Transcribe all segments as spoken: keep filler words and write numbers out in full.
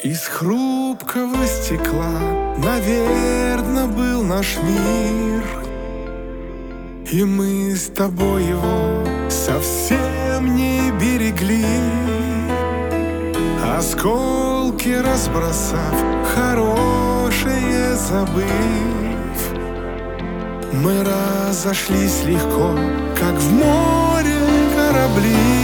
Из хрупкого стекла, наверно, был наш мир, и мы с тобой его совсем не берегли. Осколки разбросав, хорошее забыв, мы разошлись легко, как в море корабли.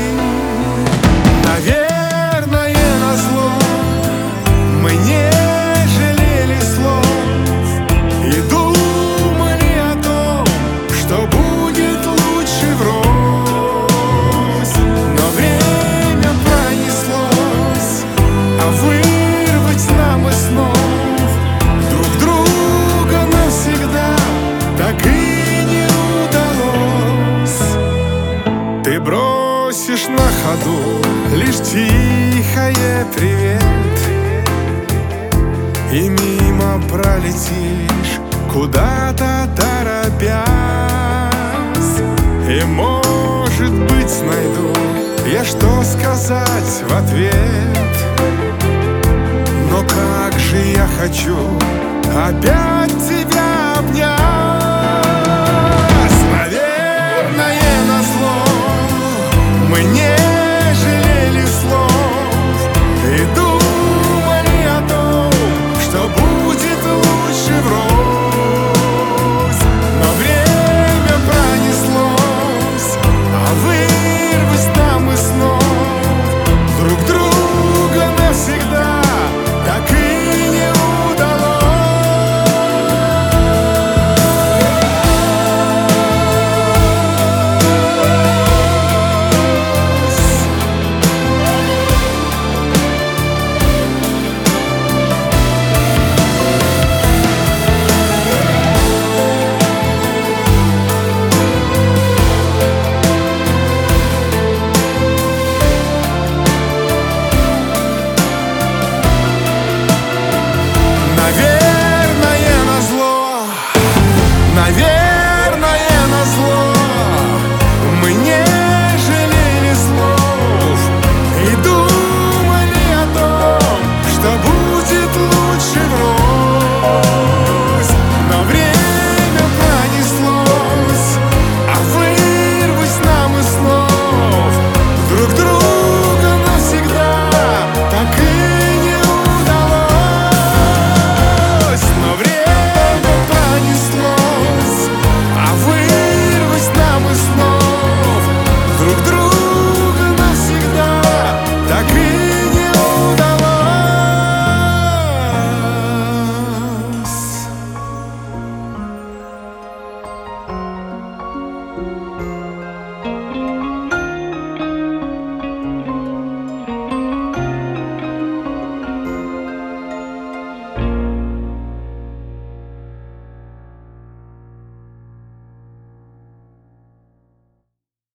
Наверное, назло мы не жалели слов и думали о том, что будет лучше врозь. Но время пронеслось, а вырвать нам из снов друг друга навсегда так и не удалось. Ты бросишь на ходу лишь тихое привет, и мимо пролетишь, куда-то торопясь. И, может быть, найду я, что сказать в ответ.